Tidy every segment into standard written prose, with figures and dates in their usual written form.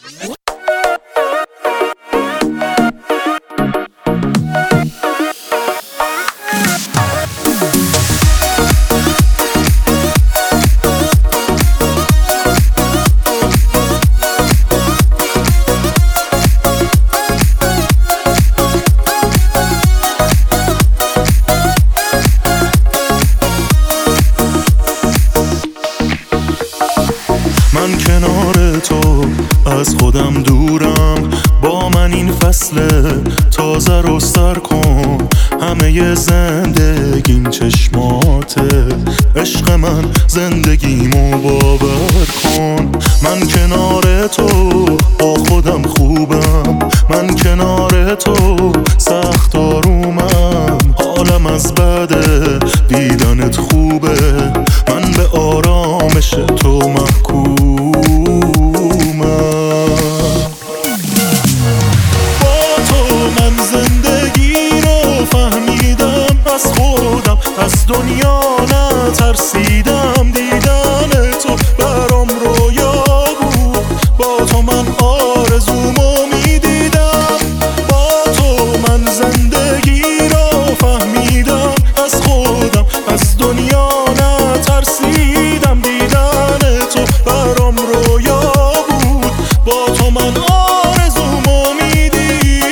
من کنار تو از خودم دورم، با من این فصل تازه رو سر کن. همه زندگیم چشماته، عشق من زندگیمو باور کن. من کنار تو با خودم خوبم، من کنار تو سخت آرومم. حالم از بده دیدنت خوبه، من به آرامش تو محکومم. با تو من زندگی رو فهمیدم، از خودم از دنیا نترسیدم. دیدن تو برام رویا بود، با تو من آرزومو میدیدم. با تو من زندگی رو فهمیدم، از خودم از دنیا نترسیدم. دیدن تو برام رویا بود، با تو من آرزومو میدیدم.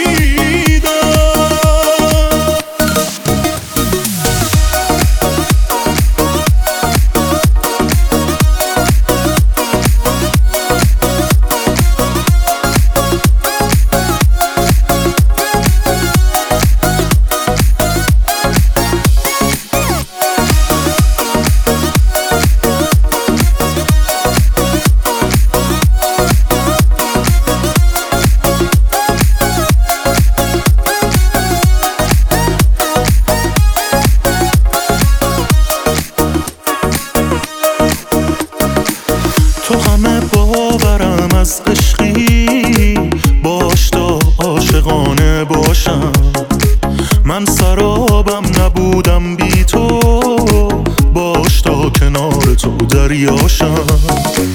تو همه باورم از عشقی، باش تا عاشقانه باشم. من سرابم نبودم بی تو، باش تا کنار تو دریاشم.